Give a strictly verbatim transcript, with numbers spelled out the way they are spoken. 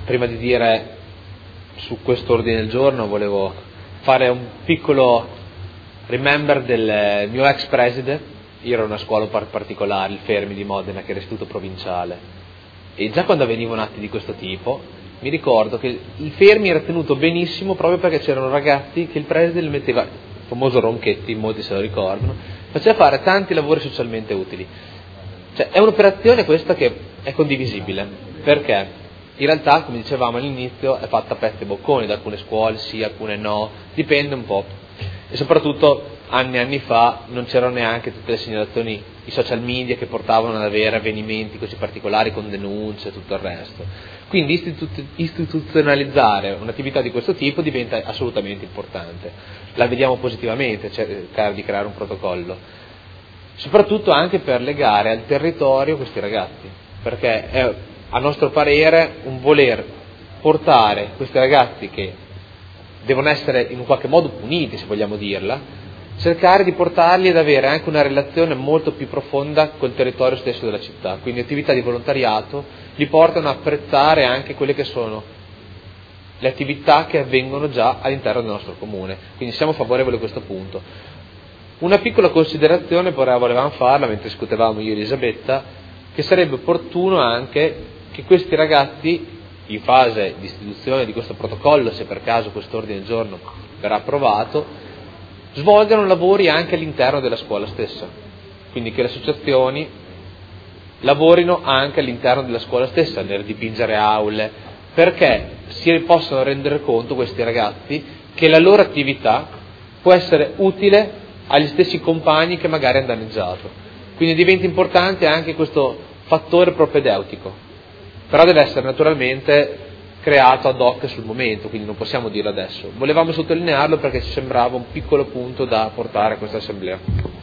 prima di dire su questo ordine del giorno volevo fare un piccolo remember del mio ex preside. Io ero in una scuola particolare, il Fermi di Modena, che era istituto provinciale, e già quando avvenivano atti di questo tipo mi ricordo che il Fermi era tenuto benissimo proprio perché c'erano ragazzi che il preside li metteva, il famoso Ronchetti, molti se lo ricordano, faceva fare tanti lavori socialmente utili. Cioè è un'operazione questa che è condivisibile, perché in realtà, come dicevamo all'inizio, è fatta a pezzi e bocconi, da alcune scuole sì, alcune no, dipende un po'. E soprattutto anni e anni fa non c'erano neanche tutte le segnalazioni, i social media che portavano ad avere avvenimenti così particolari con denunce e tutto il resto. Quindi istitu- istituzionalizzare un'attività di questo tipo diventa assolutamente importante. La vediamo positivamente, cercare di creare un protocollo, soprattutto anche per legare al territorio questi ragazzi, perché è a nostro parere un voler portare questi ragazzi che devono essere in un qualche modo puniti, se vogliamo dirla, cercare di portarli ad avere anche una relazione molto più profonda col territorio stesso della città. Quindi attività di volontariato li portano a apprezzare anche quelle che sono le attività che avvengono già all'interno del nostro comune. Quindi siamo favorevoli a questo punto. Una piccola considerazione però volevamo farla mentre discutevamo io e Elisabetta, che sarebbe opportuno anche che questi ragazzi, in fase di istituzione di questo protocollo, se per caso questo ordine del giorno verrà approvato, svolgano lavori anche all'interno della scuola stessa. Quindi che le associazioni lavorino anche all'interno della scuola stessa, nel dipingere aule, perché si possono rendere conto questi ragazzi che la loro attività può essere utile agli stessi compagni che magari hanno danneggiato. Quindi diventa importante anche questo fattore propedeutico. Però deve essere naturalmente creato ad hoc sul momento, quindi non possiamo dirlo adesso. Volevamo sottolinearlo perché ci sembrava un piccolo punto da portare a questa assemblea.